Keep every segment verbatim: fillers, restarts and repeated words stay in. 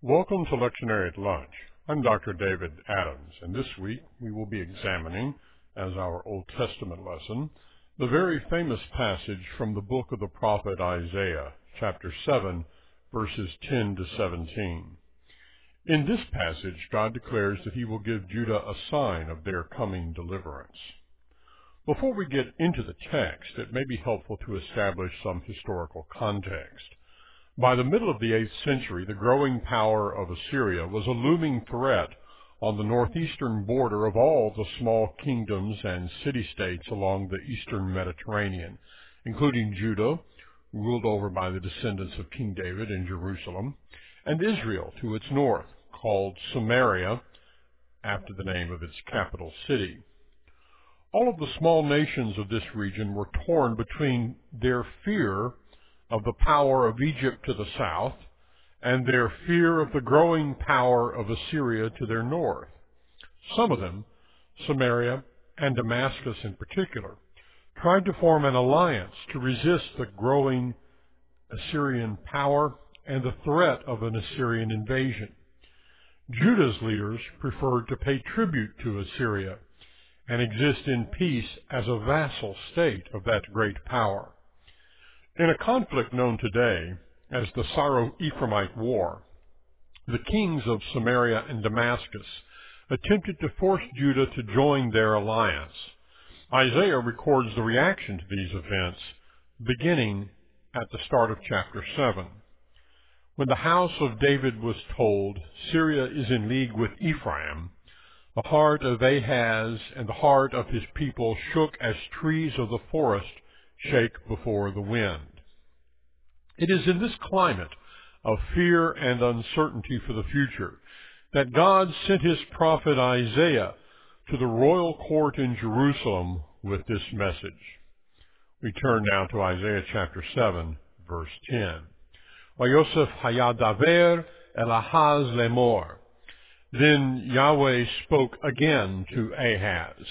Welcome to Lectionary at Lunch. I'm Doctor David Adams, and this week we will be examining, as our Old Testament lesson, the very famous passage from the book of the prophet Isaiah, chapter seven, verses ten to seventeen. In this passage, God declares that he will give Judah a sign of their coming deliverance. Before we get into the text, it may be helpful to establish some historical context. By the middle of the eighth century, the growing power of Assyria was a looming threat on the northeastern border of all the small kingdoms and city-states along the eastern Mediterranean, including Judah, ruled over by the descendants of King David in Jerusalem, and Israel to its north, called Samaria, after the name of its capital city. All of the small nations of this region were torn between their fear of the power of Egypt to the south and their fear of the growing power of Assyria to their north. Some of them, Samaria and Damascus in particular, tried to form an alliance to resist the growing Assyrian power and the threat of an Assyrian invasion. Judah's leaders preferred to pay tribute to Assyria and exist in peace as a vassal state of that great power. In a conflict known today as the Syro-Ephraimite War, the kings of Samaria and Damascus attempted to force Judah to join their alliance. Isaiah records the reaction to these events beginning at the start of chapter seven. When the house of David was told, Syria is in league with Ephraim, the heart of Ahaz and the heart of his people shook as trees of the forest shake before the wind. It is in this climate of fear and uncertainty for the future that God sent his prophet Isaiah to the royal court in Jerusalem with this message. We turn now to Isaiah chapter seven, verse ten. Vayosef hayadaver el Ahaz lemor. Then Yahweh spoke again to Ahaz.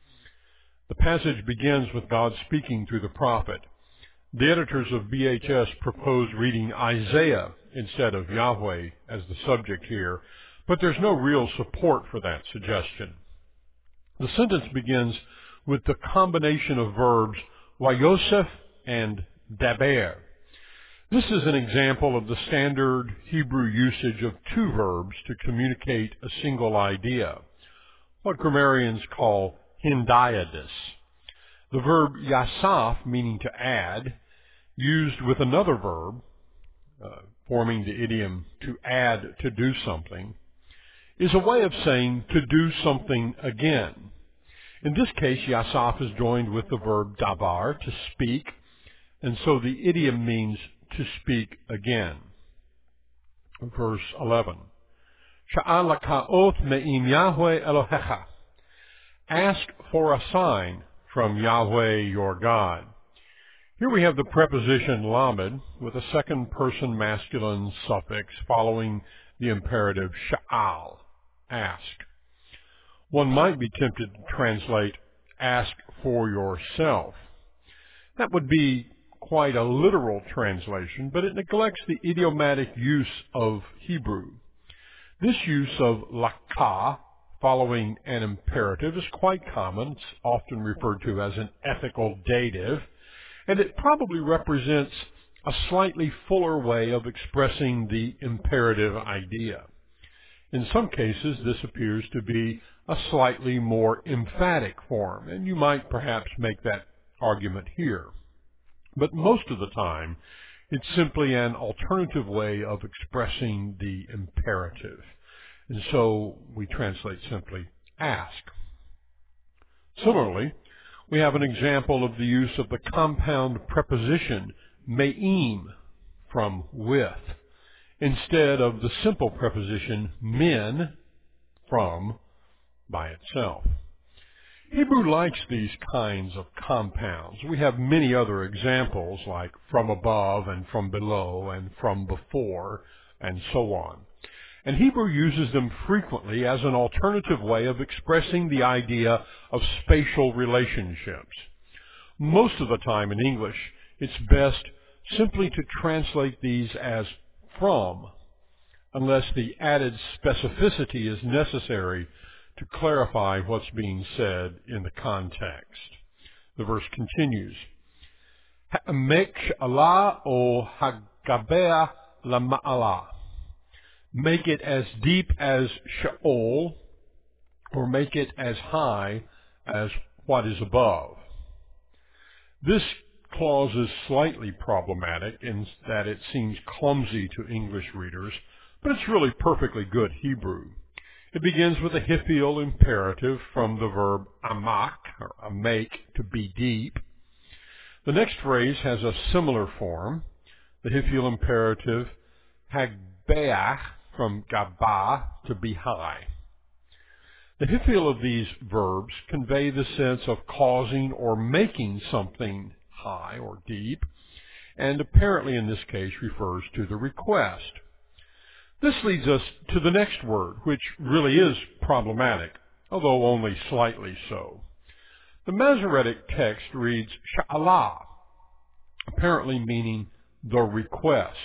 The passage begins with God speaking through the prophet. The editors of B H S propose reading Isaiah instead of Yahweh as the subject here, but there's no real support for that suggestion. The sentence begins with the combination of verbs Vayosef and daber. This is an example of the standard Hebrew usage of two verbs to communicate a single idea, what grammarians call hendiadys. The verb yasaf, meaning to add, used with another verb, uh, forming the idiom to add to do something, is a way of saying to do something again. In this case, yasaf is joined with the verb dabar, to speak, and so the idiom means to speak again. Verse eleven. Sha'al lakaot me'im Yahweh Elohecha. Ask for a sign from Yahweh your God. Here we have the preposition lamed with a second person masculine suffix following the imperative sha'al, ask. One might be tempted to translate ask for yourself. That would be quite a literal translation, but it neglects the idiomatic use of Hebrew. This use of lakah following an imperative is quite common. It's often referred to as an ethical dative, and it probably represents a slightly fuller way of expressing the imperative idea. In some cases, this appears to be a slightly more emphatic form, and you might perhaps make that argument here. But most of the time, it's simply an alternative way of expressing the imperative. And so we translate simply ask. Similarly, we have an example of the use of the compound preposition me'im, from with, instead of the simple preposition min, from, by itself. Hebrew likes these kinds of compounds. We have many other examples like from above and from below and from before and so on. And Hebrew uses them frequently as an alternative way of expressing the idea of spatial relationships. Most of the time in English, it's best simply to translate these as from, unless the added specificity is necessary to clarify what's being said in the context. The verse continues, Ha'amek sha'ala o hagabea lama'ala. Make it as deep as Sheol, or make it as high as what is above. This clause is slightly problematic in that it seems clumsy to English readers, but it's really perfectly good Hebrew. It begins with a hiphil imperative from the verb amak, or amek, to be deep. The next phrase has a similar form, the hiphil imperative hagbeach, from gabah, to be high. The hiphil of these verbs convey the sense of causing or making something high or deep, and apparently in this case refers to the request. This leads us to the next word, which really is problematic, although only slightly so. The Masoretic text reads sha'alah, apparently meaning the request.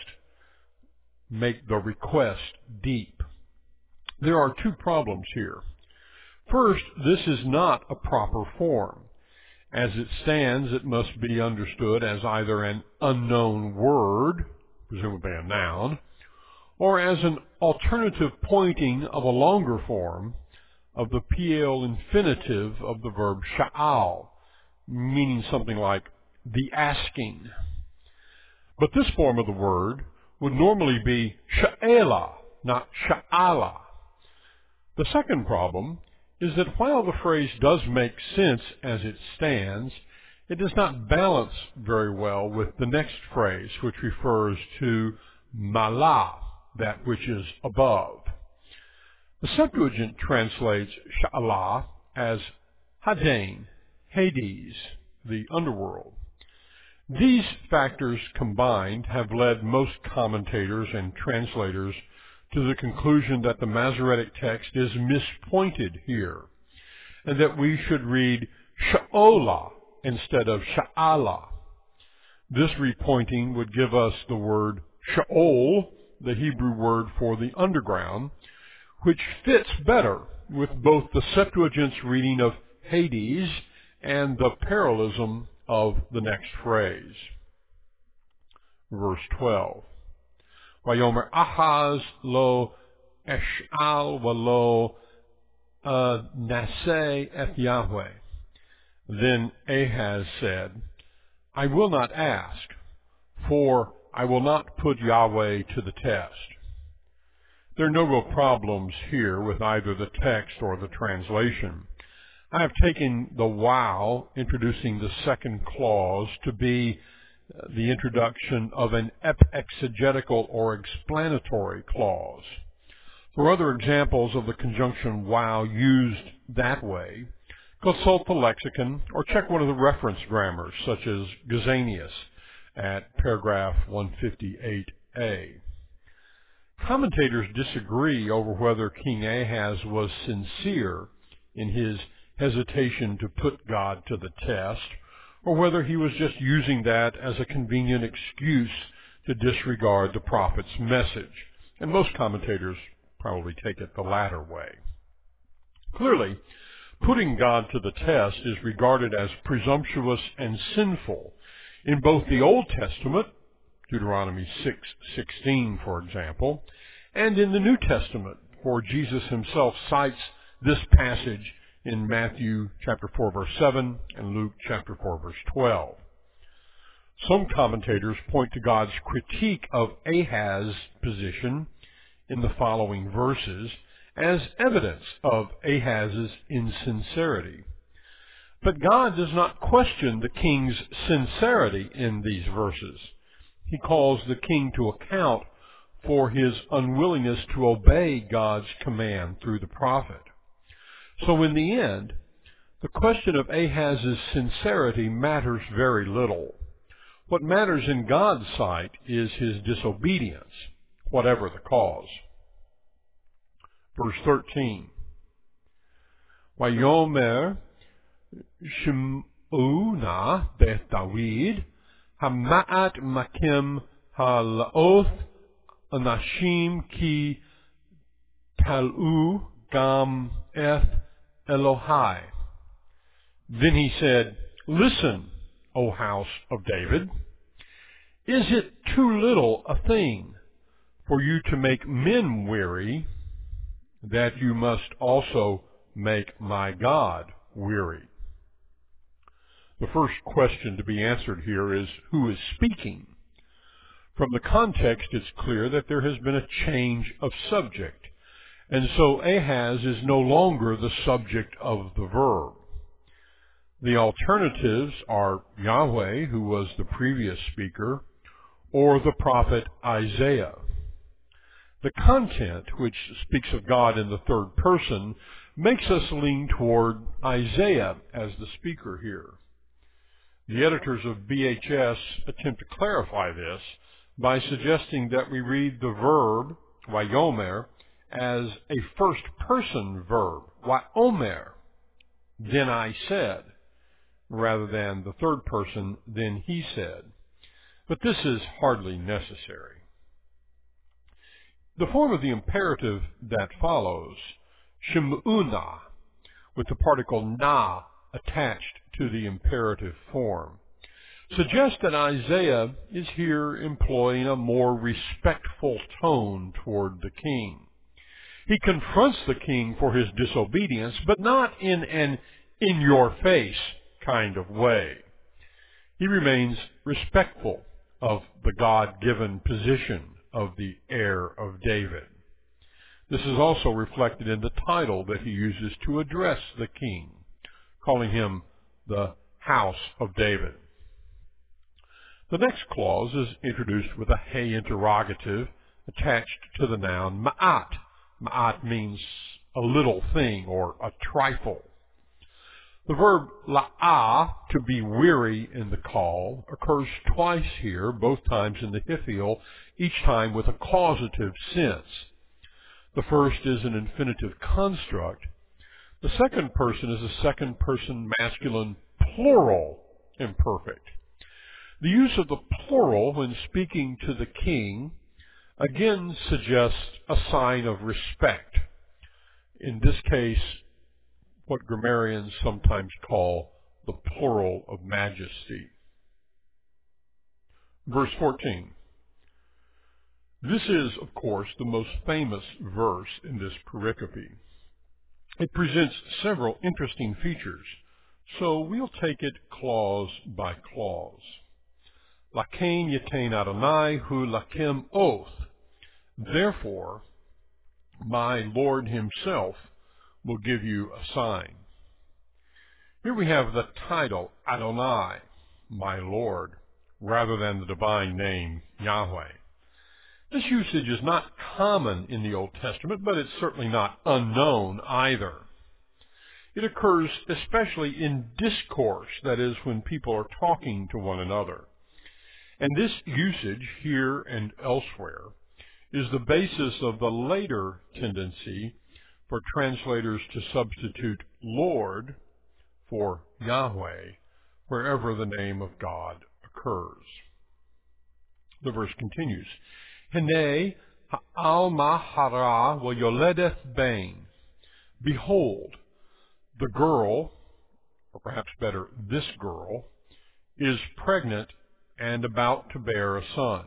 Make the request deep. There are two problems here. First, this is not a proper form. As it stands, it must be understood as either an unknown word, presumably a noun, or as an alternative pointing of a longer form of the piel infinitive of the verb sha'al, meaning something like the asking. But this form of the word would normally be sha'ela, not sha'ala. The second problem is that while the phrase does make sense as it stands, it does not balance very well with the next phrase, which refers to malah, that which is above. The Septuagint translates sha'alah as hadain, Hades, the underworld. These factors combined have led most commentators and translators to the conclusion that the Masoretic text is mispointed here, and that we should read sha'olah instead of sha'ala. This repointing would give us the word Sheol, the Hebrew word for the underground, which fits better with both the Septuagint's reading of Hades and the parallelism of the next phrase. Verse twelve. Vayomer Ahaz lo esh'al v'lo naseh et Yahweh. Then Ahaz said, I will not ask, for I will not put Yahweh to the test. There are no real problems here with either the text or the translation. I have taken the wow, introducing the second clause, to be the introduction of an exegetical or explanatory clause. For other examples of the conjunction wow used that way, consult the lexicon or check one of the reference grammars, such as Gesenius at paragraph one fifty-eight A. Commentators disagree over whether King Ahaz was sincere in his hesitation to put God to the test, or whether he was just using that as a convenient excuse to disregard the prophet's message. And most commentators probably take it the latter way. Clearly, putting God to the test is regarded as presumptuous and sinful in both the Old Testament, Deuteronomy six sixteen, for example, and in the New Testament, for Jesus himself cites this passage in Matthew chapter four, verse seven, and Luke chapter four, verse twelve. Some commentators point to God's critique of Ahaz's position in the following verses as evidence of Ahaz's insincerity. But God does not question the king's sincerity in these verses. He calls the king to account for his unwillingness to obey God's command through the prophet. So in the end, the question of Ahaz's sincerity matters very little. What matters in God's sight is his disobedience, whatever the cause. Verse thirteen. Vayomer Shem'una bet David Hama'at Makim Ha'laoth anashim ki talu gam eth Elohai. Then he said, Listen, O house of David, is it too little a thing for you to make men weary, that you must also make my God weary? The first question to be answered here is, who is speaking? From the context, it's clear that there has been a change of subject, and so Ahaz is no longer the subject of the verb. The alternatives are Yahweh, who was the previous speaker, or the prophet Isaiah. The content, which speaks of God in the third person, makes us lean toward Isaiah as the speaker here. The editors of B H S attempt to clarify this by suggesting that we read the verb, Vayomer, as a first-person verb, Vayomer, then I said, rather than the third person, then he said. But this is hardly necessary. The form of the imperative that follows, Shem'una, with the particle na attached to the imperative form, suggests that Isaiah is here employing a more respectful tone toward the king. He confronts the king for his disobedience, but not in an in-your-face kind of way. He remains respectful of the God-given position of the heir of David. This is also reflected in the title that he uses to address the king, calling him the house of David. The next clause is introduced with a hey interrogative attached to the noun ma'at. Ma'at means a little thing or a trifle. The verb la'ah, to be weary in the call, occurs twice here, both times in the Hithiel, each time with a causative sense. The first is an infinitive construct. The second person is a second person masculine plural imperfect. The use of the plural when speaking to the king again suggests a sign of respect. In this case, what grammarians sometimes call the plural of majesty. Verse fourteen. This is, of course, the most famous verse in this pericope. It presents several interesting features, so we'll take it clause by clause. Lakein yetein Adonai hu lakem oath. Therefore, my Lord himself will give you a sign. Here we have the title Adonai, my Lord, rather than the divine name Yahweh. This usage is not common in the Old Testament, but it's certainly not unknown either. It occurs especially in discourse, that is, when people are talking to one another. And this usage, here and elsewhere, is the basis of the later tendency for translators to substitute Lord for Yahweh wherever the name of God occurs. The verse continues, Hene ha'alma hara v'yoledeth bain. Behold, the girl, or perhaps better, this girl, is pregnant and about to bear a son.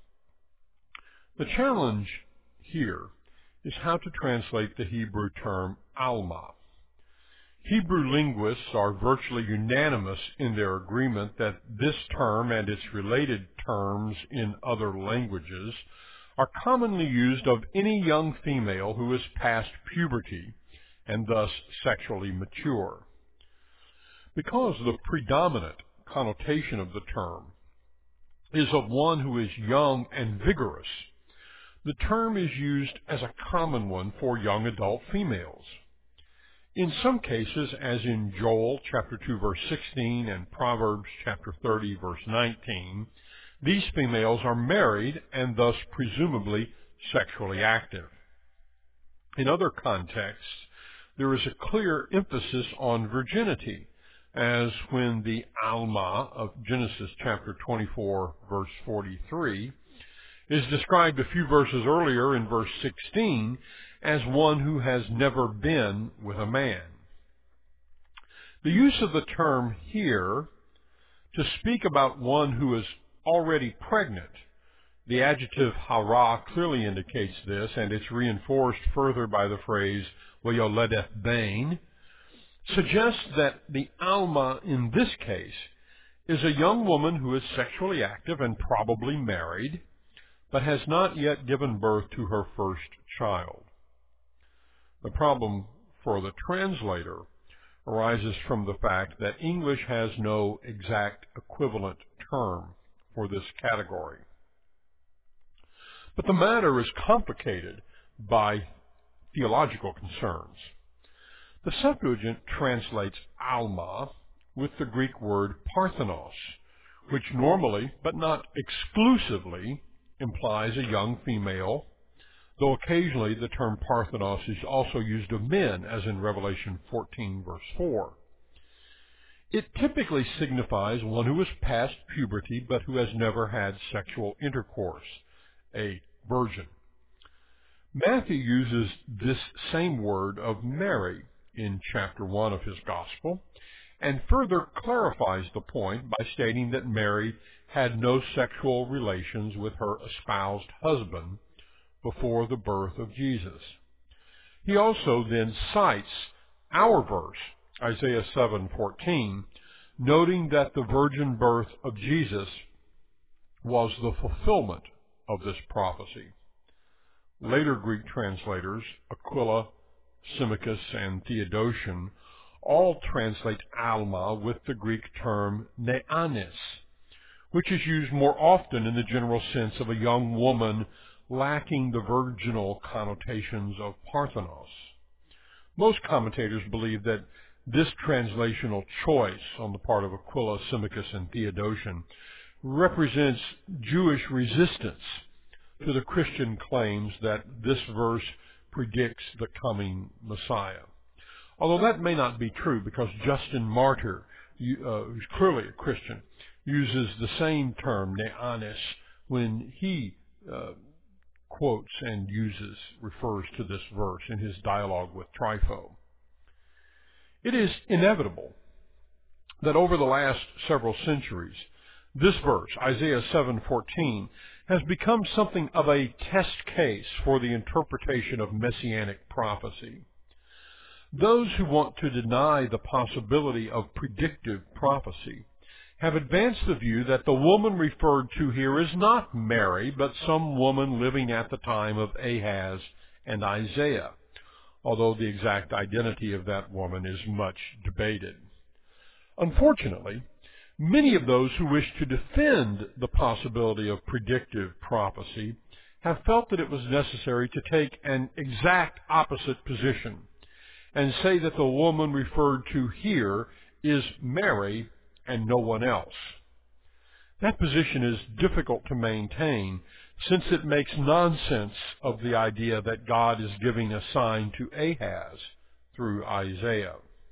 The challenge here is how to translate the Hebrew term alma. Hebrew linguists are virtually unanimous in their agreement that this term and its related terms in other languages are commonly used of any young female who is past puberty and thus sexually mature. Because the predominant connotation of the term is of one who is young and vigorous, the term is used as a common one for young adult females. In some cases, as in Joel chapter two verse sixteen and Proverbs chapter thirty verse nineteen, these females are married and thus presumably sexually active. In other contexts, there is a clear emphasis on virginity, as when the Alma of Genesis chapter twenty-four verse forty-three is described a few verses earlier in verse sixteen as one who has never been with a man. The use of the term here to speak about one who is already pregnant, the adjective hara clearly indicates this, and it's reinforced further by the phrase "Vayoledeth bain," suggests that the alma in this case is a young woman who is sexually active and probably married, but has not yet given birth to her first child. The problem for the translator arises from the fact that English has no exact equivalent term for this category. But the matter is complicated by theological concerns. The Septuagint translates alma with the Greek word parthenos, which normally, but not exclusively, implies a young female, though occasionally the term parthenos is also used of men, as in Revelation fourteen, verse four. It typically signifies one who is past puberty but who has never had sexual intercourse, a virgin. Matthew uses this same word of Mary in chapter one of his gospel, and further clarifies the point by stating that Mary had no sexual relations with her espoused husband before the birth of Jesus. He also then cites our verse, Isaiah seven fourteen, noting that the virgin birth of Jesus was the fulfillment of this prophecy. Later Greek translators, Aquila, Symmachus, and Theodotion, all translate alma with the Greek term neanis, which is used more often in the general sense of a young woman lacking the virginal connotations of parthenos. Most commentators believe that this translational choice on the part of Aquila, Symmachus, and Theodotion represents Jewish resistance to the Christian claims that this verse predicts the coming Messiah. Although that may not be true, because Justin Martyr, uh, who's clearly a Christian, uses the same term, neanis, when he uh, quotes and uses, refers to this verse in his dialogue with Trypho. It is inevitable that over the last several centuries, this verse, Isaiah seven fourteen, has become something of a test case for the interpretation of messianic prophecy. Those who want to deny the possibility of predictive prophecy have advanced the view that the woman referred to here is not Mary, but some woman living at the time of Ahaz and Isaiah, although the exact identity of that woman is much debated. Unfortunately, many of those who wish to defend the possibility of predictive prophecy have felt that it was necessary to take an exact opposite position and say that the woman referred to here is Mary and no one else. That position is difficult to maintain, since it makes nonsense of the idea that God is giving a sign to Ahaz through Isaiah.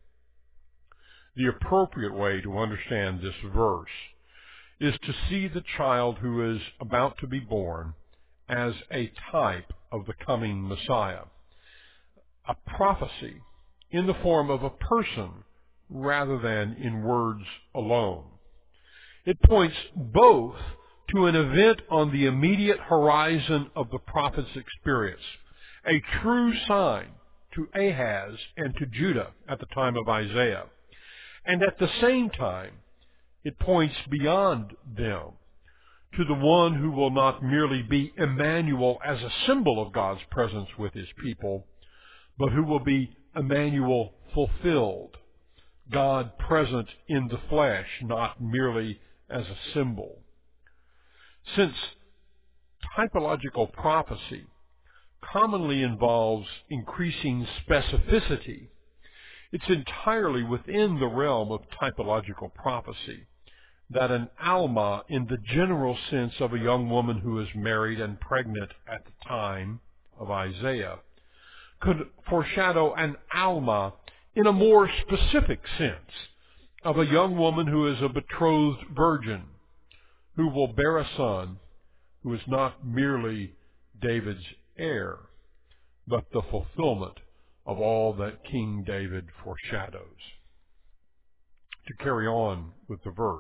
The appropriate way to understand this verse is to see the child who is about to be born as a type of the coming Messiah, a prophecy in the form of a person rather than in words alone. It points both to an event on the immediate horizon of the prophet's experience, a true sign to Ahaz and to Judah at the time of Isaiah, and at the same time, it points beyond them to the one who will not merely be Emmanuel as a symbol of God's presence with his people, but who will be Emmanuel fulfilled, God present in the flesh, not merely as a symbol. Since typological prophecy commonly involves increasing specificity, it's entirely within the realm of typological prophecy that an alma, in the general sense of a young woman who is married and pregnant at the time of Isaiah, could foreshadow an alma in a more specific sense of a young woman who is a betrothed virgin, who will bear a son, who is not merely David's heir, but the fulfillment of all that King David foreshadows. To carry on with the verse,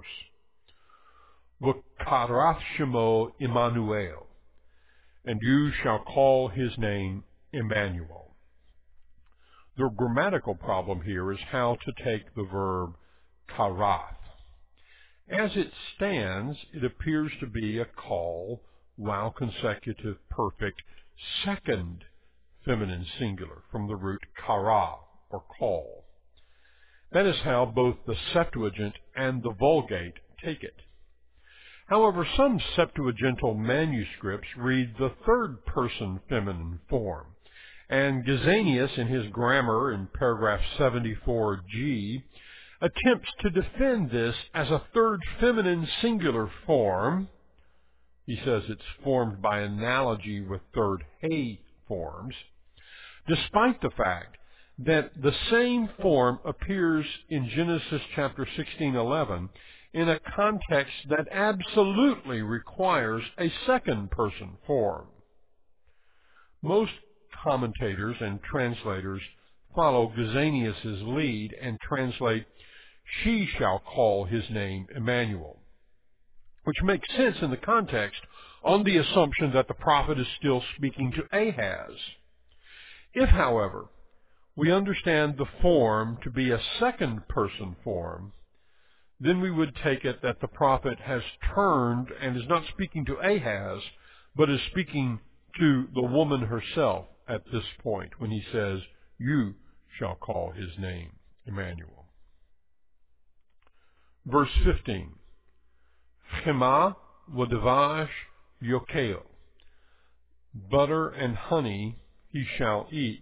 V'karath shemo Immanuel, and you shall call his name Emmanuel. The grammatical problem here is how to take the verb karath. As it stands, it appears to be a call while consecutive perfect second feminine singular from the root kara, or call. That is how both the Septuagint and the Vulgate take it. However, some Septuagintal manuscripts read the third person feminine form, and Gesenius in his grammar in paragraph seventy-four G attempts to defend this as a third feminine singular form. He says it's formed by analogy with third he forms, despite the fact that the same form appears in Genesis chapter sixteen eleven in a context that absolutely requires a second person form. Most commentators and translators follow Gesenius's lead and translate, "She shall call his name Emmanuel," which makes sense in the context on the assumption that the prophet is still speaking to Ahaz. If, however, we understand the form to be a second person form, then we would take it that the prophet has turned and is not speaking to Ahaz, but is speaking to the woman herself at this point when he says, "You shall call his name Emmanuel." Verse fifteen, Chema v'devash yokeo, butter and honey he shall eat.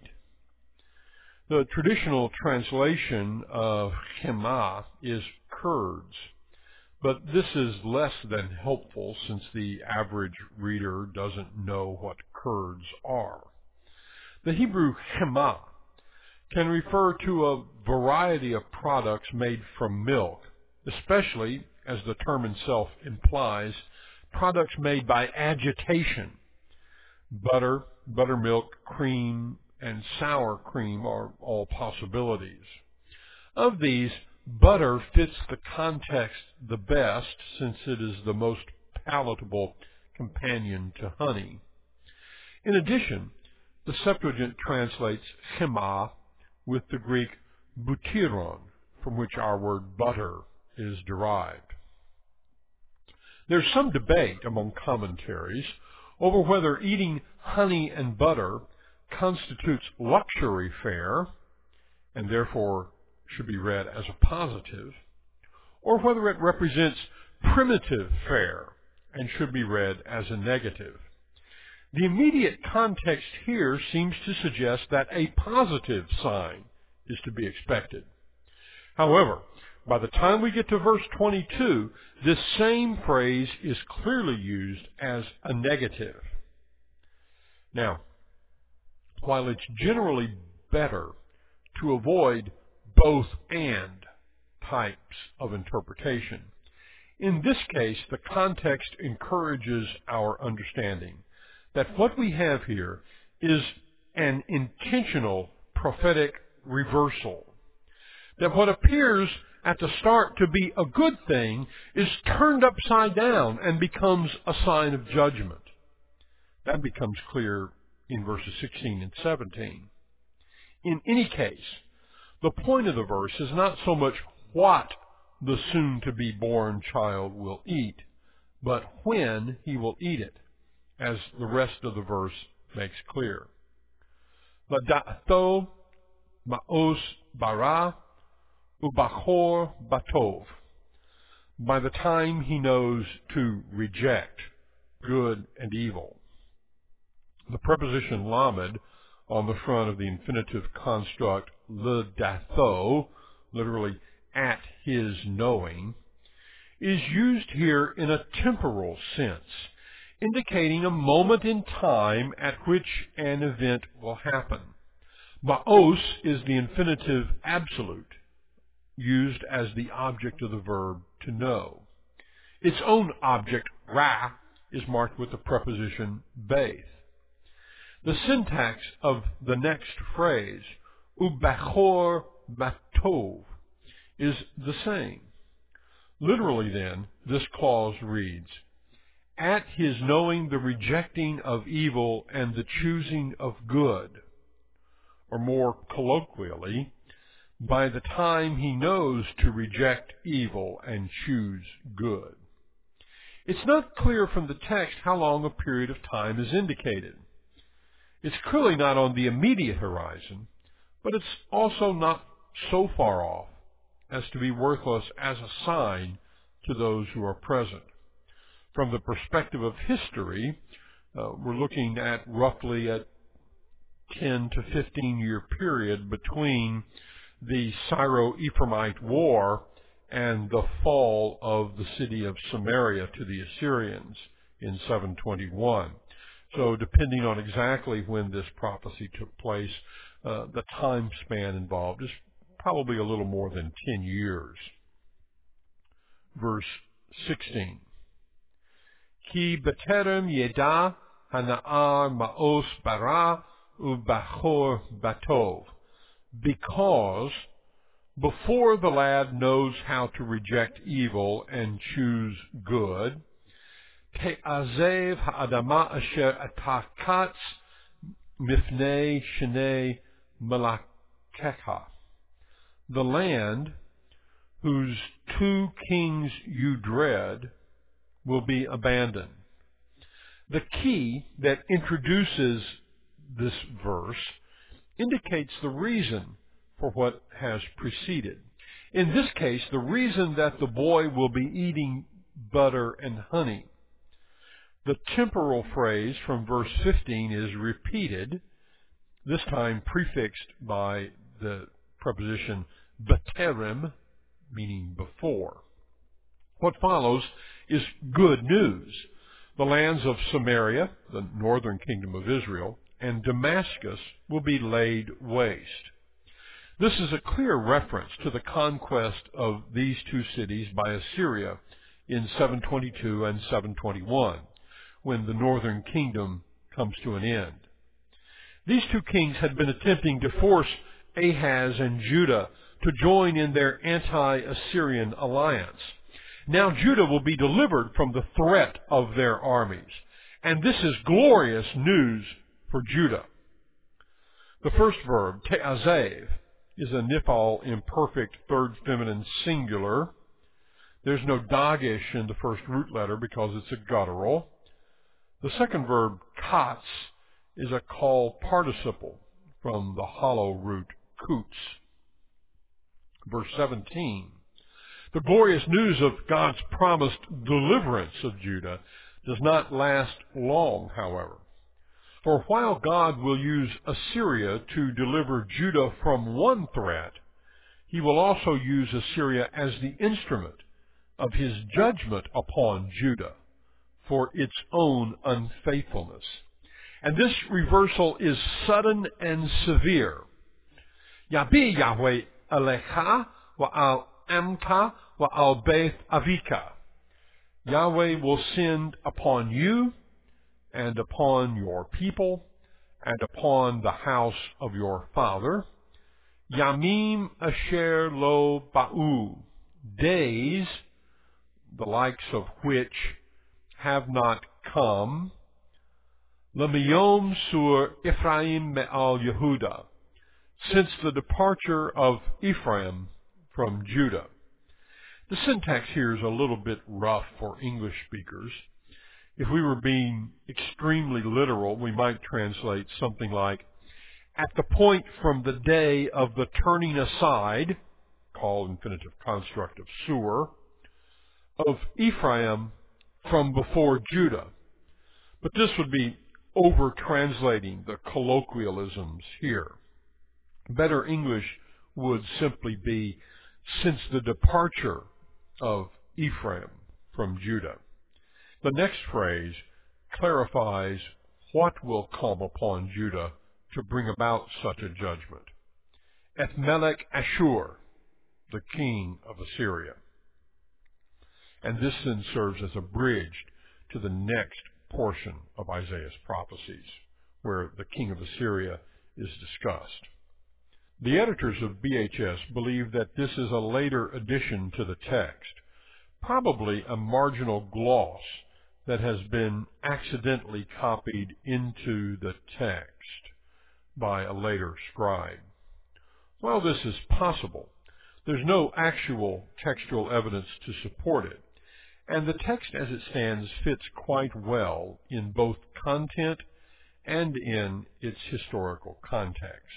The traditional translation of chema is curds, but this is less than helpful since the average reader doesn't know what curds are. The Hebrew chema can refer to a variety of products made from milk, especially, as the term itself implies, products made by agitation. Butter, buttermilk, cream, and sour cream are all possibilities. Of these, butter fits the context the best since it is the most palatable companion to honey. In addition, the Septuagint translates chema with the Greek butyron, from which our word butter is derived. There's some debate among commentaries over whether eating honey and butter constitutes luxury fare, and therefore should be read as a positive, or whether it represents primitive fare and should be read as a negative. The immediate context here seems to suggest that a positive sign is to be expected. However, by the time we get to verse twenty-two, this same phrase is clearly used as a negative. Now, while it's generally better to avoid both and types of interpretation, in this case, the context encourages our understanding that what we have here is an intentional prophetic reversal. That what appears at the start to be a good thing is turned upside down and becomes a sign of judgment. That becomes clear in verses sixteen and seventeen. In any case, the point of the verse is not so much what the soon-to-be-born child will eat, but when he will eat it, as the rest of the verse makes clear. V'da'ato ma'os bara ubachor batov. By the time he knows to reject good and evil. The preposition lamed on the front of the infinitive construct l'datho, literally at his knowing, is used here in a temporal sense, indicating a moment in time at which an event will happen. Ma'os is the infinitive absolute, used as the object of the verb to know. Its own object, ra, is marked with the preposition beith. The syntax of the next phrase, ubachor batov, is the same. Literally then, this clause reads, at his knowing the rejecting of evil and the choosing of good, or more colloquially, by the time he knows to reject evil and choose good. It's not clear from the text how long a period of time is indicated. It's clearly not on the immediate horizon, but it's also not so far off as to be worthless as a sign to those who are present. From the perspective of history, uh, we're looking at roughly a ten to fifteen year period between the Syro-Ephraimite War and the fall of the city of Samaria to the Assyrians in seven twenty-one. So depending on exactly when this prophecy took place, uh, the time span involved is probably a little more than ten years. Verse sixteen. Ki beterem yeda hana'ar ma'os bara ubachor batov. Because before the lad knows how to reject evil and choose good, te'azev ha'adama asher atakatz mifnei shnei malakecha. The land whose two kings you dread will be abandoned. The key that introduces this verse indicates the reason for what has preceded. In this case, the reason that the boy will be eating butter and honey. The temporal phrase from verse fifteen is repeated, this time prefixed by the preposition beterem, meaning before. What follows is good news. The lands of Samaria, the northern kingdom of Israel, and Damascus will be laid waste. This is a clear reference to the conquest of these two cities by Assyria in seven twenty-two and seven twenty-one, when the northern kingdom comes to an end. These two kings had been attempting to force Ahaz and Judah to join in their anti-Assyrian alliance. Now Judah will be delivered from the threat of their armies, and this is glorious news for Judah. The first verb, te'azev, is a nifal imperfect third feminine singular. There's no dagesh in the first root letter because it's a guttural. The second verb, katz, is a call participle from the hollow root kutz. Verse seventeen. The glorious news of God's promised deliverance of Judah does not last long, however. For while God will use Assyria to deliver Judah from one threat, he will also use Assyria as the instrument of his judgment upon Judah for its own unfaithfulness. And this reversal is sudden and severe. Yabi Yahweh alecha wa'al amka wa'al beth avika. Yahweh will send upon you and upon your people and upon the house of your father Yamim asher lo ba'u, days the likes of which have not come, Lemiyom sur Ephraim me'al Yehuda, since the departure of Ephraim from Judah. The syntax here is a little bit rough for English speakers. If we were being extremely literal, we might translate something like, at the point from the day of the turning aside, called infinitive construct of sur, of Ephraim from before Judah. But this would be over-translating the colloquialisms here. Better English would simply be, since the departure of Ephraim from Judah. The next phrase clarifies what will come upon Judah to bring about such a judgment. Et Melech Ashur, the king of Assyria. And this then serves as a bridge to the next portion of Isaiah's prophecies, where the king of Assyria is discussed. The editors of B H S believe that this is a later addition to the text, probably a marginal gloss that has been accidentally copied into the text by a later scribe. While this is possible, there's no actual textual evidence to support it, and the text as it stands fits quite well in both content and in its historical context.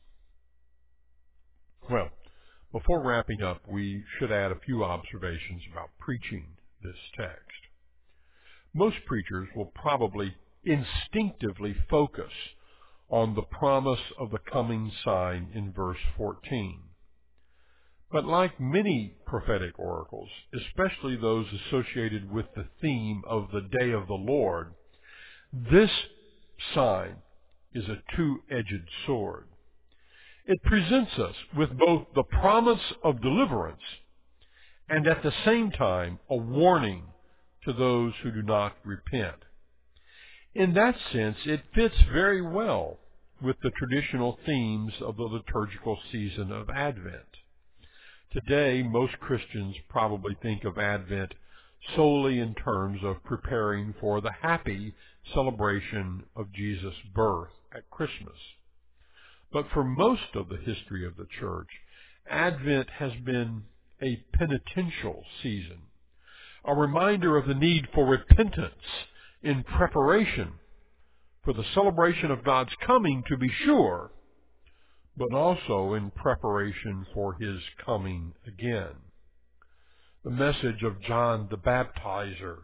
Well, before wrapping up, we should add a few observations about preaching this text. Most preachers will probably instinctively focus on the promise of the coming sign in verse fourteen. But like many prophetic oracles, especially those associated with the theme of the day of the Lord, this sign is a two-edged sword. It presents us with both the promise of deliverance and at the same time a warning to those who do not repent. In that sense, it fits very well with the traditional themes of the liturgical season of Advent. Today, most Christians probably think of Advent solely in terms of preparing for the happy celebration of Jesus' birth at Christmas. But for most of the history of the church, Advent has been a penitential season, a reminder of the need for repentance in preparation for the celebration of God's coming, to be sure, but also in preparation for His coming again. The message of John the Baptizer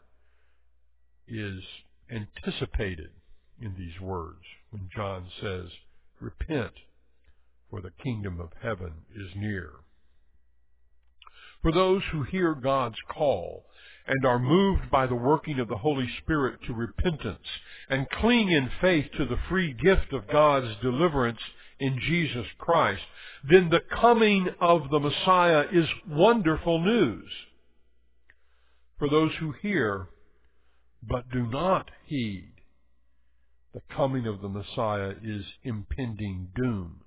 is anticipated in these words when John says, "Repent, for the kingdom of heaven is near." For those who hear God's call and are moved by the working of the Holy Spirit to repentance and cling in faith to the free gift of God's deliverance in Jesus Christ, then the coming of the Messiah is wonderful news. For those who hear but do not heed, the coming of the Messiah is impending doom.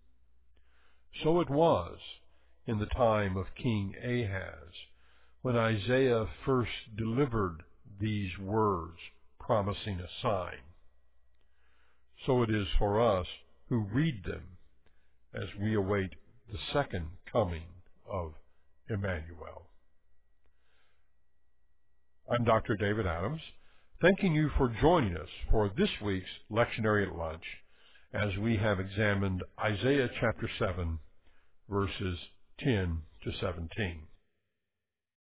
So it was in the time of King Ahaz, when Isaiah first delivered these words promising a sign. So it is for us who read them as we await the second coming of Emmanuel. I'm Doctor David Adams, thanking you for joining us for this week's Lectionary at Lunch as we have examined Isaiah chapter seven, verses ten to seventeen.